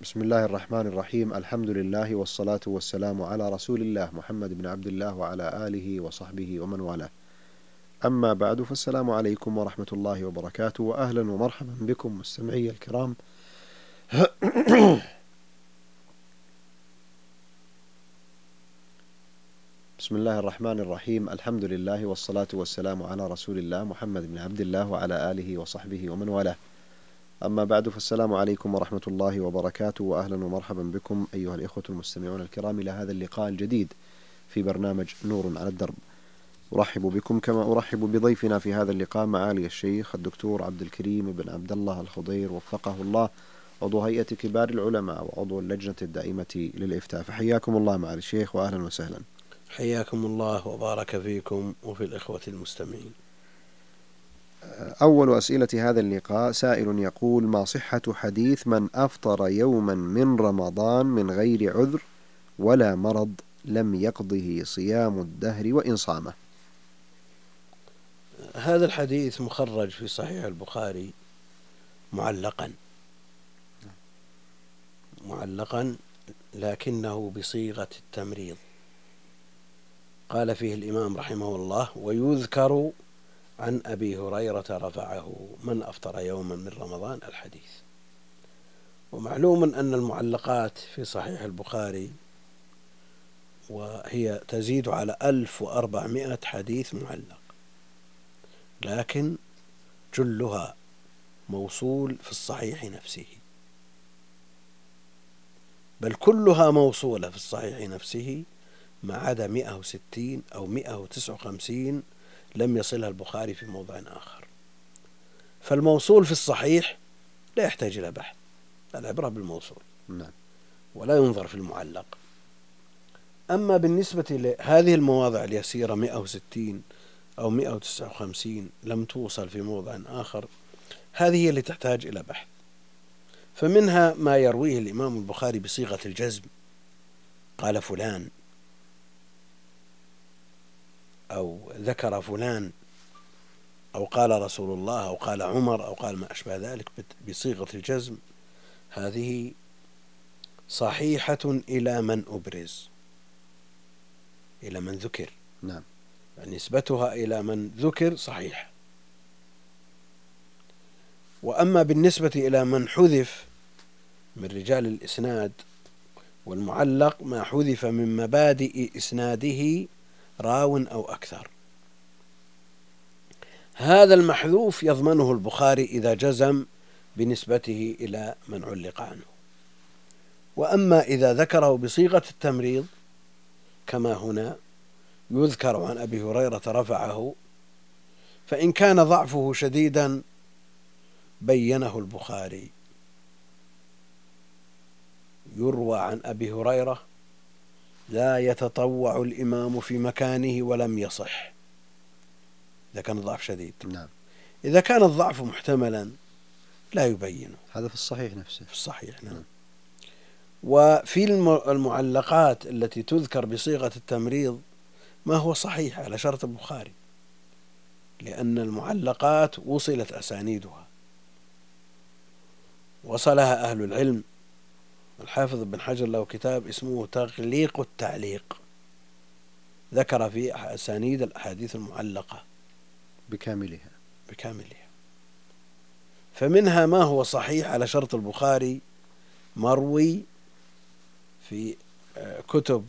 بسم الله الرحمن الرحيم. الحمد لله والصلاة والسلام على رسول الله محمد بن عبد الله وعلى آله وصحبه ومن والاه. أما بعد، فالسلام عليكم ورحمة الله وبركاته، وأهلا ومرحبا بكم مستمعي الكرام. بسم الله الرحمن الرحيم. الحمد لله والصلاة والسلام على رسول الله محمد بن عبد الله وعلى آله وصحبه ومن والاه. أما بعد، فالسلام عليكم ورحمة الله وبركاته، وأهلا ومرحبا بكم أيها الإخوة المستمعون الكرام إلى هذا اللقاء الجديد في برنامج نور على الدرب. أرحب بكم كما أرحب بضيفنا في هذا اللقاء معالي الشيخ الدكتور عبد الكريم بن عبد الله الخضير وفقه الله، عضو هيئة كبار العلماء وعضو اللجنة الدائمة للإفتاء. فحياكم الله معالي الشيخ وأهلا وسهلا. حياكم الله وبارك فيكم وفي الإخوة المستمعين. أول أسئلة هذا اللقاء سائل يقول: ما صحة حديث من أفطر يوما من رمضان من غير عذر ولا مرض لم يقضه صيام الدهر وإن صامه؟ هذا الحديث مخرج في صحيح البخاري معلقا لكنه بصيغة التمريض. قال فيه الإمام رحمه الله: ويذكر عن أبي هريرة رفعه من أفطر يوما من رمضان الحديث. ومعلوم أن المعلقات في صحيح البخاري وهي تزيد على 1400 حديث معلق، لكن جلها موصول في الصحيح نفسه، بل كلها موصولة في الصحيح نفسه ما عدا 160 أو 159 لم يصلها البخاري في موضع آخر. فالموصول في الصحيح لا يحتاج إلى بحث، العبرة بالموصول ولا ينظر في المعلق. أما بالنسبة لهذه المواضع اليسيرة 160 أو 159 لم توصل في موضع آخر، هذه هي اللي تحتاج إلى بحث. فمنها ما يرويه الإمام البخاري بصيغة الجزم، قال فلان أو ذكر فلان أو قال رسول الله أو قال عمر أو قال ما أشبه ذلك بصيغة الجزم، هذه صحيحة إلى من أبرز، إلى من ذكر، نعم، يعني نسبتها إلى من ذكر صحيح. وأما بالنسبة إلى من حذف من رجال الإسناد والمعلق، ما حذف من مبادئ إسناده راو أو أكثر، هذا المحذوف يضمنه البخاري إذا جزم بنسبته إلى من علق عنه. وأما إذا ذكره بصيغة التمريض كما هنا يذكر عن أبي هريرة رفعه، فإن كان ضعفه شديدا بينه البخاري: يروى عن أبي هريرة لا يتطوع الإمام في مكانه ولم يصح، إذا كان الضعف شديد. نعم. إذا كان الضعف محتملا لا يبينه، هذا في الصحيح نفسه. في الصحيح. نعم. وفي المعلقات التي تذكر بصيغة التمريض ما هو صحيح على شرط البخاري، لأن المعلقات وصلت أسانيدها، وصلها أهل العلم. الحافظ بن حجر له كتاب اسمه تغليق التعليق، ذكر في أسانيد الأحاديث المعلقة بكاملها. فمنها ما هو صحيح على شرط البخاري مروي في كتب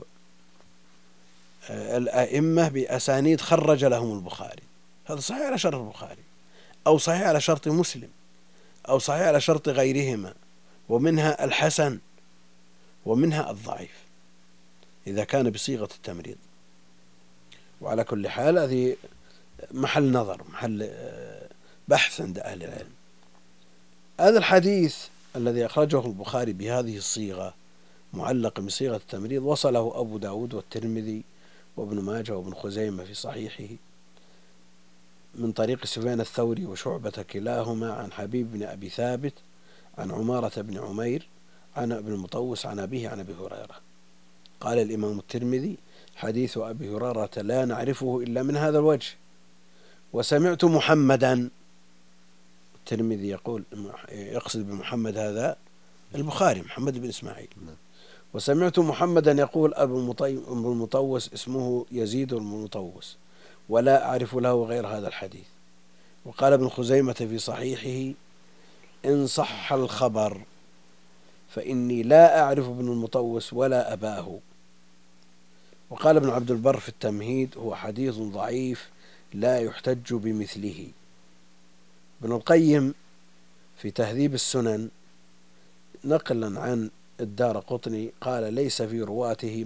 الأئمة بأسانيد خرج لهم البخاري، هذا صحيح على شرط البخاري، أو صحيح على شرط مسلم، أو صحيح على شرط غيرهما، ومنها الحسن ومنها الضعيف إذا كان بصيغة التمريض. وعلى كل حال هذه محل نظر، محل بحث عند أهل العلم. هذا الحديث الذي أخرجه البخاري بهذه الصيغة معلق بصيغة التمريض وصله أبو داود والترمذي وابن ماجه وابن خزيمة في صحيحه من طريق سفيان الثوري وشعبة كلاهما عن حبيب بن أبي ثابت عن عمارة بن عمير عن ابن المطوس عن أبيه عن أبي هريرة. قال الإمام الترمذي: حديث أبي هريرة لا نعرفه إلا من هذا الوجه، وسمعت محمدا. الترمذي يقول يقصد بمحمد هذا البخاري محمد بن إسماعيل. نعم. وسمعت محمدا يقول أبو المطوس اسمه يزيد المطوس ولا أعرف له غير هذا الحديث. وقال ابن خزيمة في صحيحه إن صح الخبر فإني لا أعرف ابن المطوس ولا أباه. وقال ابن عبد البر في التمهيد هو حديث ضعيف لا يحتج بمثله. ابن القيم في تهذيب السنن نقلا عن الدارقطني قال ليس في رواته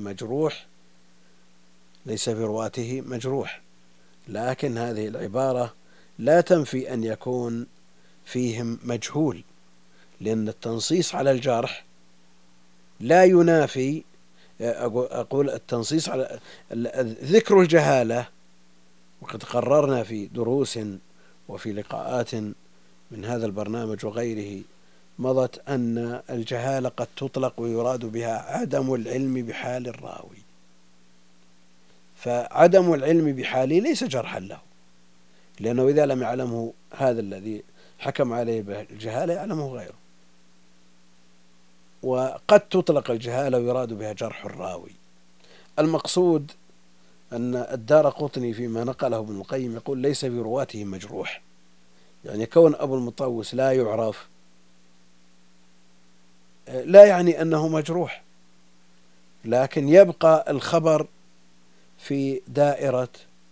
مجروح، لكن هذه العبارة لا تنفي أن يكون فيهم مجهول، لأن التنصيص على الجرح لا ينافي، أقول التنصيص على ذكر الجهالة، وقد قررنا في دروس وفي لقاءات من هذا البرنامج وغيره مضت أن الجهالة قد تطلق ويراد بها عدم العلم بحال الراوي، فعدم العلم بحاله ليس جرحا له، لأنه إذا لم يعلمه هذا الذي حكم عليه بالجهالة يعلمه غيره. وقد تطلق الجهالة ويراد بها جرح الراوي. المقصود أن الدارقطني فيما نقله ابن القيم يقول ليس في رواته مجروح، يعني كون أبو المطوس لا يعرف لا يعني أنه مجروح، لكن يبقى الخبر في دائرة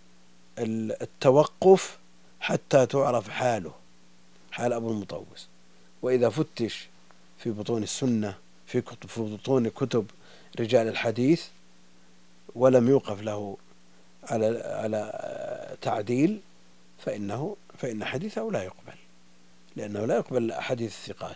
التوقف حتى تعرف حال أبو المطوس. وإذا فتش في بطون السنة في بطون كتب رجال الحديث ولم يوقف له على تعديل فإن حديثه لا يقبل، لأنه لا يقبل أحاديث الثقات.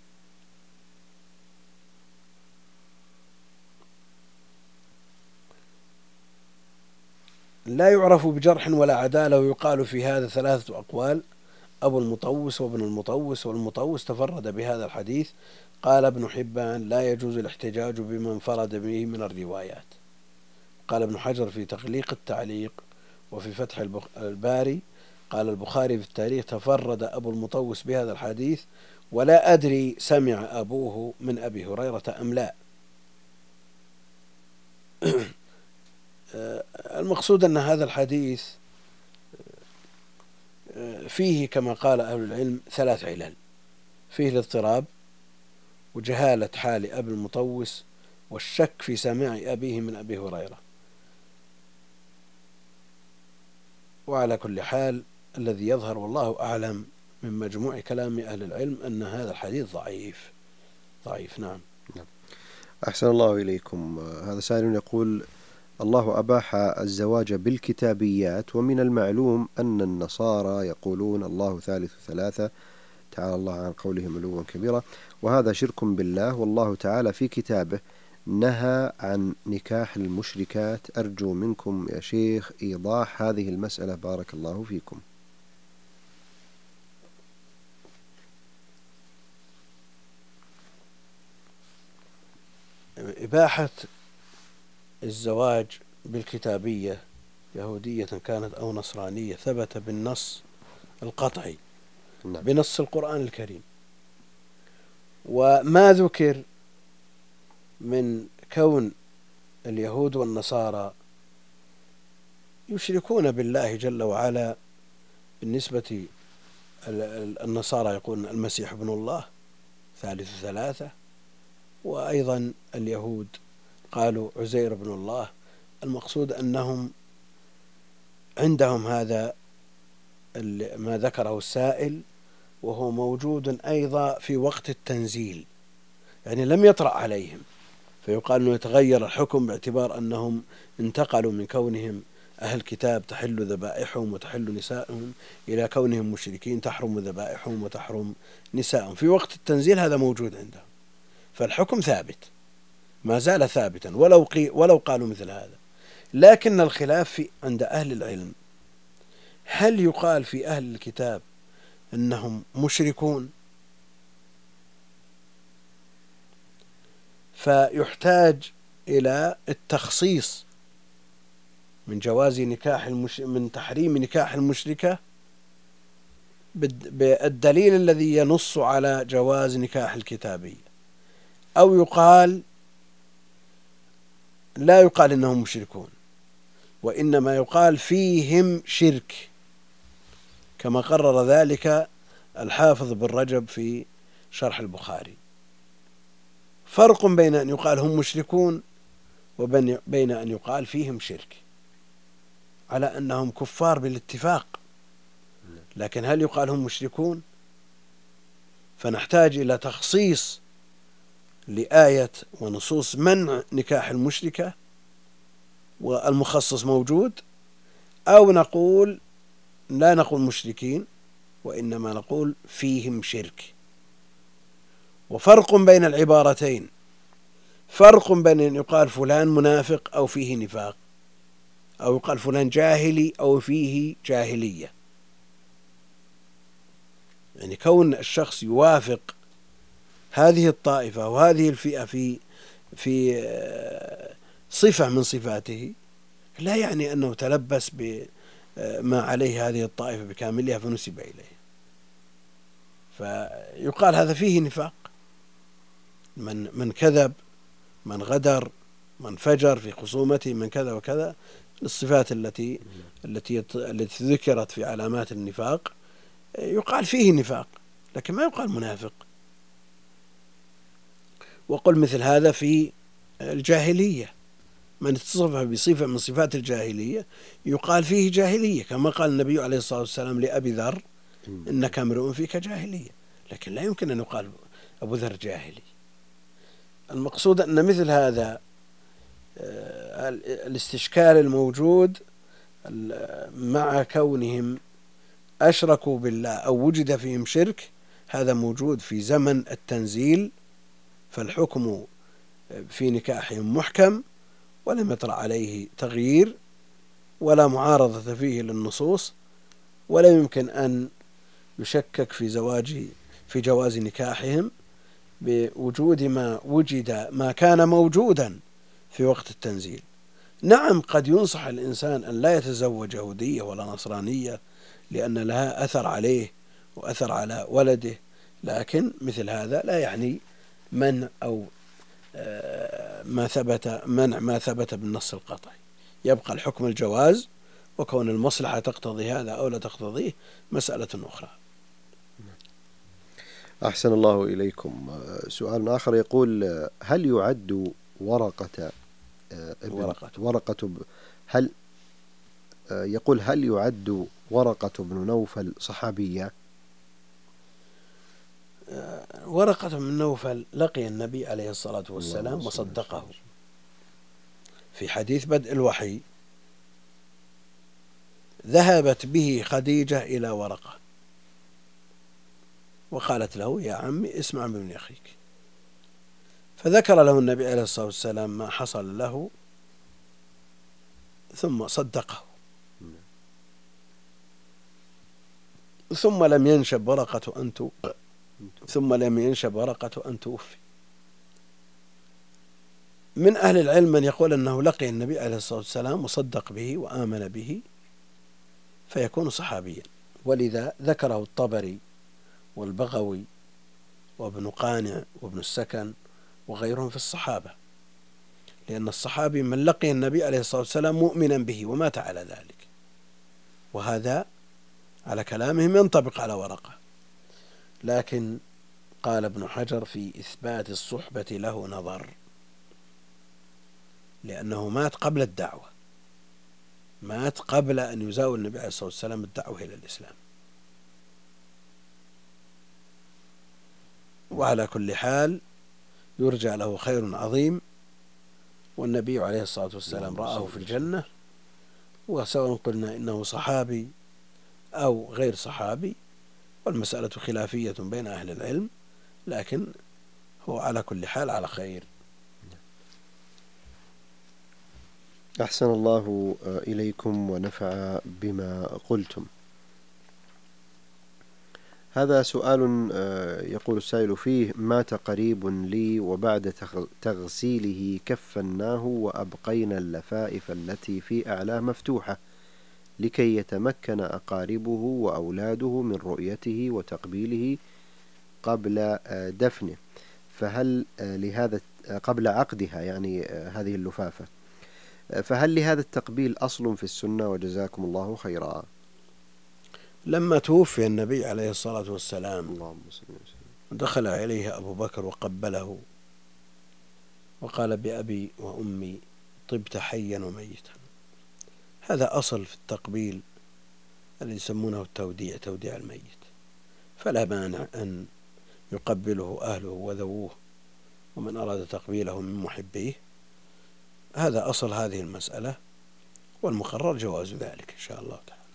لا يعرف بجرح ولا عدالة، ويقال في هذا 3 أقوال: أبو المطوس وابن المطوس والمطوس تفرد بهذا الحديث. قال ابن حبان لا يجوز الاحتجاج بمن انفرد به من الروايات. قال ابن حجر في تغليق التعليق وفي فتح الباري قال البخاري في التاريخ تفرد أبو المطوس بهذا الحديث ولا أدري سمع أبوه من أبي هريرة أم لا. المقصود أن هذا الحديث فيه كما قال أهل العلم 3 علل: فيه الاضطراب وجهالة حال أبي المطوس والشك في سماع أبيه من أبي هريرة. وعلى كل حال الذي يظهر والله أعلم من مجموع كلام أهل العلم أن هذا الحديث ضعيف. نعم. أحسن الله إليكم. هذا سائل يقول: الله أباح الزواج بالكتابيات، ومن المعلوم أن النصارى يقولون الله ثالث ثلاثة، تعالى الله عن قولهم علوا كبيرا، وهذا شرك بالله، والله تعالى في كتابه نهى عن نكاح المشركات. أرجو منكم يا شيخ إيضاح هذه المسألة، بارك الله فيكم. إباحة الزواج بالكتابية يهودية كانت أو نصرانية ثبت بالنص القطعي بنص القرآن الكريم. وما ذكر من كون اليهود والنصارى يشركون بالله جل وعلا، بالنسبة النصارى يقولون المسيح ابن الله ثالث ثلاثة، وأيضا اليهود قالوا عزير ابن الله. المقصود أنهم عندهم هذا ما ذكره السائل، وهو موجود أيضا في وقت التنزيل، يعني لم يطرأ عليهم، فيقال أنه يتغير الحكم باعتبار أنهم انتقلوا من كونهم أهل كتاب تحل ذبائحهم وتحل نسائهم إلى كونهم مشركين تحرم ذبائحهم وتحرم نسائهم. في وقت التنزيل هذا موجود عندهم، فالحكم ثابت، ما زال ثابتا ولو قالوا مثل هذا. لكن الخلاف عند أهل العلم: هل يقال في أهل الكتاب أنهم مشركون فيحتاج إلى التخصيص من جواز نكاح من تحريم نكاح المشركة بالدليل الذي ينص على جواز نكاح الكتابية، أو يقال لا يقال إنهم مشركون، وإنما يقال فيهم شرك، كما قرر ذلك الحافظ بن رجب في شرح البخاري. فرق بين أن يقال هم مشركون وبين أن يقال فيهم شرك، على أنهم كفار بالاتفاق، لكن هل يقال هم مشركون؟ فنحتاج إلى تخصيص لآية ونصوص منع نكاح المشركة والمخصص موجود، أو نقول لا نقول مشركين وإنما نقول فيهم شرك. وفرق بين العبارتين، فرق بين أن يقال فلان منافق أو فيه نفاق، أو يقال فلان جاهلي أو فيه جاهلية. يعني كون الشخص يوافق هذه الطائفة وهذه الفئة في صفة من صفاته لا يعني أنه تلبس بما عليه هذه الطائفة بكاملها فنسب إليه، فيقال هذا فيه نفاق. من كذب، من غدر، من فجر في خصومته، من كذا وكذا، الصفات التي ذكرت في علامات النفاق يقال فيه نفاق، لكن ما يقال منافق. وقل مثل هذا في الجاهلية، من اتصف بصفة من صفات الجاهلية يقال فيه جاهلية، كما قال النبي عليه الصلاة والسلام لأبي ذر إنك امرؤ فيك جاهلية، لكن لا يمكن أن يقال أبو ذر جاهلي. المقصود أن مثل هذا الاستشكال الموجود مع كونهم أشركوا بالله أو وجد فيهم شرك، هذا موجود في زمن التنزيل، فالحكم في نكاحهم محكم ولم يطرأ عليه تغيير ولا معارضة فيه للنصوص، ولا يمكن أن يشكك في جواز نكاحهم بوجود ما كان موجودا في وقت التنزيل. نعم، قد ينصح الإنسان أن لا يتزوج يهودية ولا نصرانية لأن لها أثر عليه وأثر على ولده، لكن مثل هذا لا يعني منع أو منع ما ثبت بالنص القطعي. يبقى الحكم الجواز، وكون المصلحة تقتضي هذا أو لا تقتضيه مسألة أخرى. أحسن الله إليكم. سؤال آخر يقول: هل يعد ورقة هل يعد ورقة بن نوفل صحابية؟ ورقة بن نوفل لقي النبي عليه الصلاة والسلام وصدقه في حديث بدء الوحي. ذهبت به خديجة إلى ورقة وقالت له: يا عمي اسمع من أخيك، فذكر له النبي عليه الصلاة والسلام ما حصل له ثم صدقه، ثم لم ينشب ورقة أن توفي. من أهل العلم من يقول أنه لقي النبي عليه الصلاة والسلام وصدق به وآمن به فيكون صحابيا، ولذا ذكره الطبري والبغوي وابن قانع وابن السكن وغيرهم في الصحابة، لأن الصحابي من لقي النبي عليه الصلاة والسلام مؤمنا به ومات على ذلك، وهذا على كلامهم ينطبق على ورقة. لكن قال ابن حجر في إثبات الصحبة له نظر، لأنه مات قبل الدعوة، مات قبل أن يزاول النبي عليه الصلاة والسلام الدعوة إلى الإسلام. وعلى كل حال يرجى له خير عظيم، والنبي عليه الصلاة والسلام رآه في الجنة، وسواء قلنا إنه صحابي أو غير صحابي والمسألة خلافية بين أهل العلم، لكن هو على كل حال على خير. أحسن الله إليكم ونفع بما قلتم. هذا سؤال يقول السائل فيه: مات قريب لي وبعد تغسيله كفناه وأبقينا اللفائف التي في أعلاه مفتوحة لكي يتمكن أقاربه وأولاده من رؤيته وتقبيله قبل دفنه، فهل لهذا قبل عقدها يعني هذه اللفافة، فهل لهذا التقبيل أصل في السنة؟ وجزاكم الله خيرا. لما توفي النبي عليه الصلاة والسلام اللهم صل وسلم، دخل عليه أبو بكر وقبله وقال: بأبي وأمي طبت حيا وميتا. هذا أصل في التقبيل الذي يسمونه التوديع، توديع الميت، فلا مانع أن يقبله أهله وذووه ومن أراد تقبيله من محبيه. هذا أصل هذه المسألة، والمقرر جواز ذلك إن شاء الله تعالى.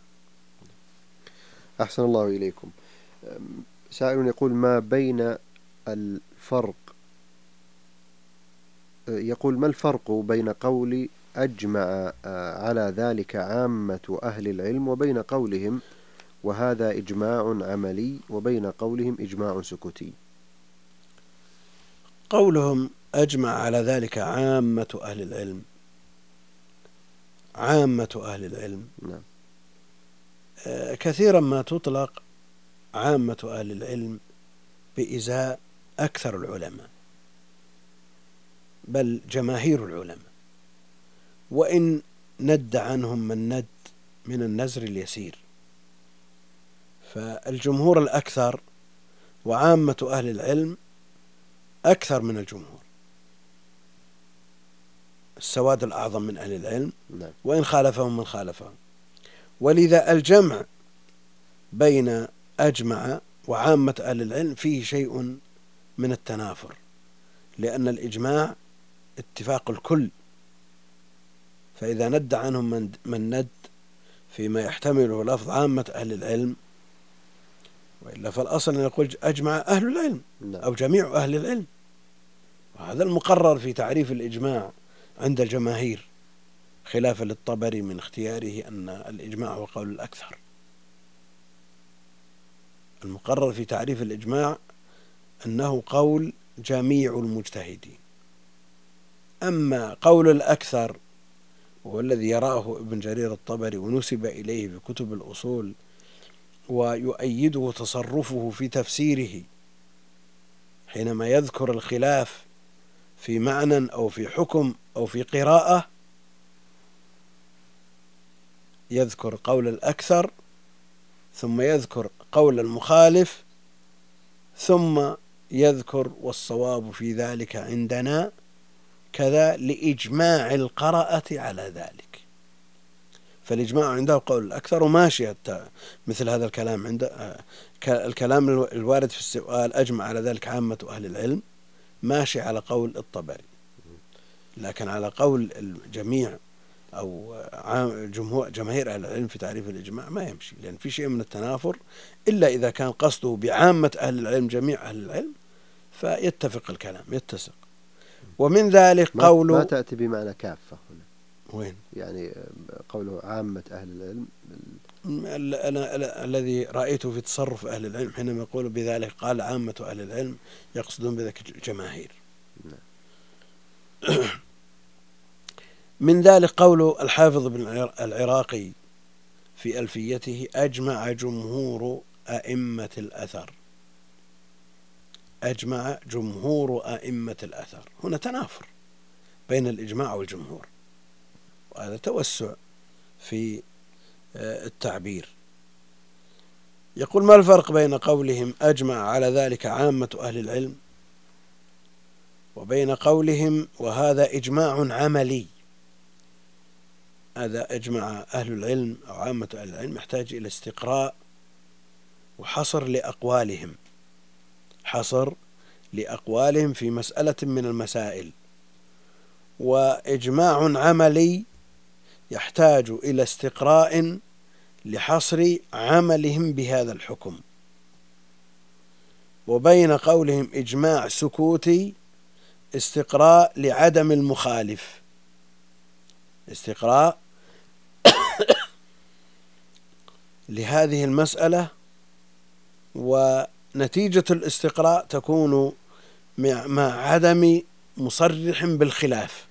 أحسن الله إليكم. سائل يقول: ما بين الفرق، يقول: ما الفرق بين قول أجمع على ذلك عامة أهل العلم وبين قولهم وهذا إجماع عملي وبين قولهم إجماع سكوتي؟ قولهم أجمع على ذلك عامة أهل العلم، عامة أهل العلم، نعم. كثيرا ما تطلق عامة أهل العلم بإزاء أكثر العلماء، بل جماهير العلماء، وإن ند عنهم من ند من النزر اليسير، فالجمهور الأكثر وعامة أهل العلم أكثر من الجمهور، السواد الأعظم من أهل العلم، وإن خالفهم من خالفهم. ولذا الجمع بين أجمع وعامة أهل العلم فيه شيء من التنافر، لأن الإجماع اتفاق الكل، فإذا ند عنهم من ند فيما يحتمله لفظ عامة أهل العلم، وإلا فالأصل أن يقول أجمع أهل العلم أو جميع أهل العلم، وهذا المقرر في تعريف الإجماع عند الجماهير، خلافا للطبري من اختياره أن الإجماع هو قول الأكثر. المقرر في تعريف الإجماع أنه قول جميع المجتهدين. أما قول الأكثر وهو الذي يراه ابن جرير الطبري ونسب إليه في كتب الأصول، ويؤيده تصرفه في تفسيره حينما يذكر الخلاف في معنى أو في حكم أو في قراءة، يذكر قول الأكثر ثم يذكر قول المخالف ثم يذكر والصواب في ذلك عندنا كذا لإجماع القراءة على ذلك. فالإجماع عنده قول الأكثر، وماشي مثل هذا الكلام عند الكلام الوارد في السؤال أجمع على ذلك عامة أهل العلم ماشي على قول الطبري، لكن على قول الجميع أو جماهير أهل العلم في تعريف الإجماع ما يمشي، لأن في شيء من التنافر، إلا إذا كان قصده بعامة أهل العلم جميع أهل العلم فيتفق الكلام، يتسق. ومن ذلك قوله ما تأتي بمعنى كافة هنا، وين يعني قوله عامة أهل العلم. الذي رأيته في تصرف أهل العلم حينما يقول بذلك قال عامة أهل العلم يقصدون بذلك جماهير. من ذلك قول الحافظ بن العراقي في ألفيته أجمع جمهور أئمة الأثر، أجمع جمهور أئمة الأثر. هنا تنافر بين الإجماع والجمهور، وهذا توسع في التعبير. يقول: ما الفرق بين قولهم أجمع على ذلك عامة أهل العلم وبين قولهم وهذا إجماع عملي؟ هذا أجمع أهل العلم أو عامة أهل العلم يحتاج إلى استقراء وحصر لأقوالهم، حصر لأقوالهم في مسألة من المسائل. وإجماع عملي يحتاج إلى استقراء لحصر عملهم بهذا الحكم. وبين قولهم إجماع سكوتي استقراء لعدم المخالف، استقراء لهذه المسألة، ونتيجة الاستقراء تكون مع عدم مصرح بالخلاف،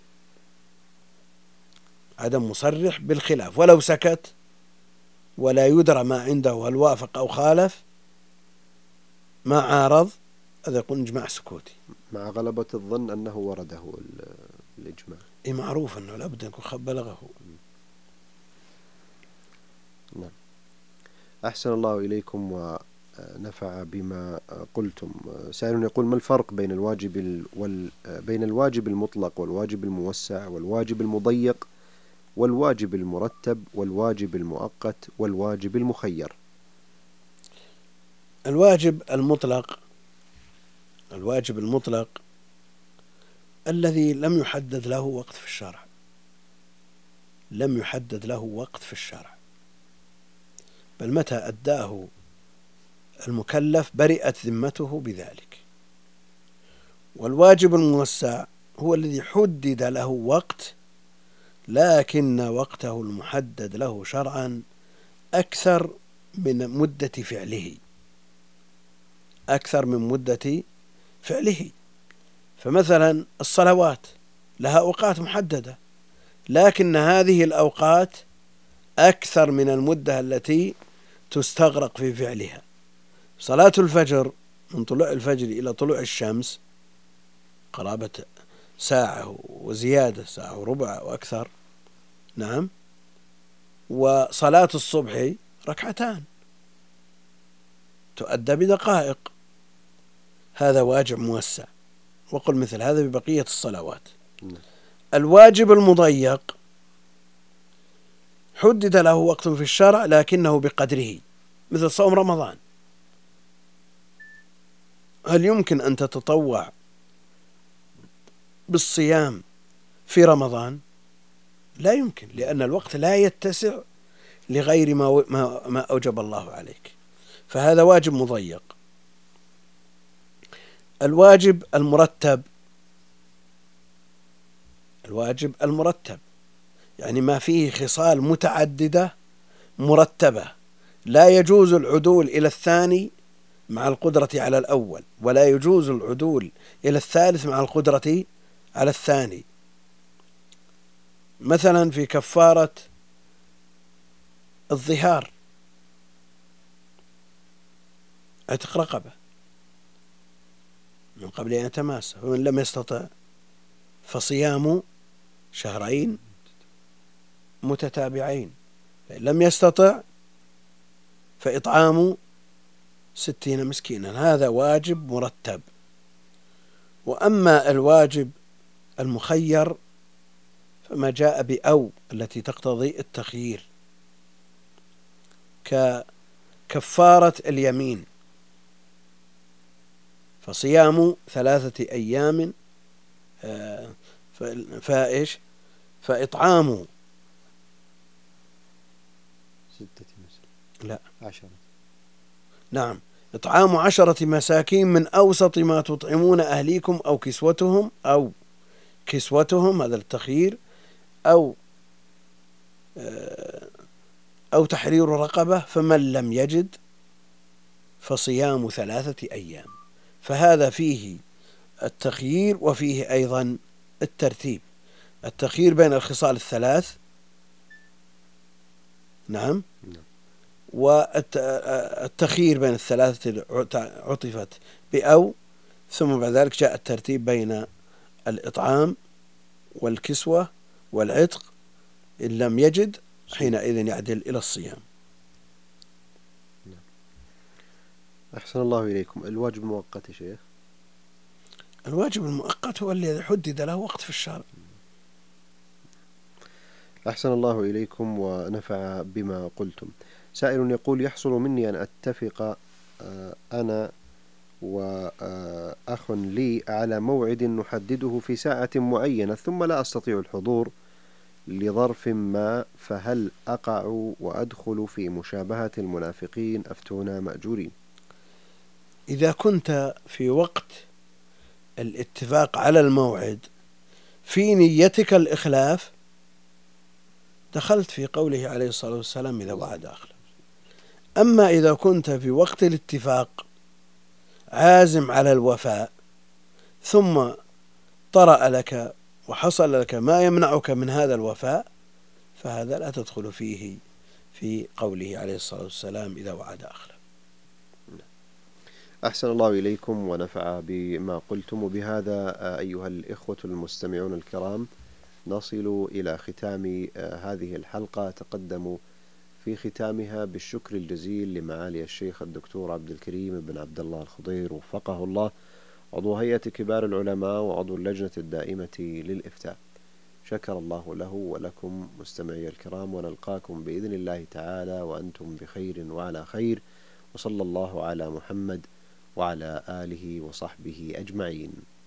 عدم مصرح بالخلاف، ولو سكت ولا يدرى ما عنده هل وافق أو خالف ما عارض، هذا يكون إجماع سكوتي. مع غلبة الظن أنه ورده الإجماع. معروف أنه لابد أن يكون بلغه. نعم. أحسن الله إليكم ونفع بما قلتم. سائل يقول: ما الفرق بين الواجب المطلق والواجب الموسع والواجب المضيق والواجب المرتب والواجب المؤقت والواجب المخير؟ الواجب المطلق الذي لم يحدد له وقت في الشرع، بل متى أداه المكلف برئت ذمته بذلك. والواجب الموسع هو الذي حدد له وقت، لكن وقته المحدد له شرعا أكثر من مدة فعله. فمثلا الصلوات لها أوقات محددة، لكن هذه الأوقات أكثر من المدة التي تستغرق في فعلها. صلاة الفجر من طلوع الفجر إلى طلوع الشمس قرابة ساعة وزيادة، ساعة وربع وأكثر. نعم. وصلاة الصبح ركعتان تؤدى بدقائق، هذا واجب موسع. وقل مثل هذا ببقية الصلوات. الواجب المضيق حدد له وقت في الشرع لكنه بقدره، مثل صوم رمضان. هل يمكن أن تتطوع بالصيام في رمضان؟ لا يمكن، لأن الوقت لا يتسع لغير ما أوجب الله عليك، فهذا واجب مضيق. الواجب المرتب يعني ما فيه خصال متعددة مرتبة، لا يجوز العدول إلى الثاني مع القدرة على الأول، ولا يجوز العدول إلى الثالث مع القدرة على الثاني. مثلا في كفارة الظهار عتق رقبة من قبل أن يتماس، فمن لم يستطع فصيام شهرين متتابعين، فإن لم يستطع فإطعام 60 مسكينا. هذا واجب مرتب. وأما الواجب المخير فما جاء بأو التي تقتضي التخيير، ككفارة اليمين، فصيام 3 أيام فإطعام 10. نعم، إطعام 10 مساكين من أوسط ما تطعمون أهليكم أو كسوتهم، هذا التخيير، أو تحرير رقبة، فمن لم يجد فصيام 3 أيام. فهذا فيه التخيير وفيه أيضا الترتيب، التخيير بين الخصال الثلاث. نعم. والتخيير بين الثلاثة عطفت بأو، ثم بعد ذلك جاء الترتيب بين الإطعام والكسوة والعتق، إن لم يجد حينئذ يعدل إلى الصيام. أحسن الله إليكم. الواجب المؤقت يا شيخ؟ الواجب المؤقت هو الذي حدد له وقت في الشرع. أحسن الله إليكم ونفع بما قلتم. سائل يقول: يحصل مني أن أتفق أنا وأخ لي على موعد نحدده في ساعة معينة، ثم لا أستطيع الحضور لظرف ما، فهل أقع وأدخل في مشابهة المنافقين؟ أفتونا مأجورين. إذا كنت في وقت الاتفاق على الموعد في نيتك الإخلاف دخلت في قوله عليه الصلاة والسلام: إذا وعد أخلف. أما إذا كنت في وقت الاتفاق عازم على الوفاء ثم طرأ لك وحصل لك ما يمنعك من هذا الوفاء، فهذا لا تدخل فيه في قوله عليه الصلاة والسلام: إذا وعد أخلف. أحسن الله إليكم ونفع بما قلتم. وبهذا أيها الإخوة المستمعون الكرام نصل إلى ختام هذه الحلقة. تقدم في ختامها بالشكر الجزيل لمعالي الشيخ الدكتور عبد الكريم بن عبد الله الخضير وفقه الله، عضو هيئة كبار العلماء وعضو اللجنة الدائمة للإفتاء. شكر الله له ولكم مستمعي الكرام، ونلقاكم بإذن الله تعالى وأنتم بخير وعلى خير، وصلى الله على محمد وعلى آله وصحبه أجمعين.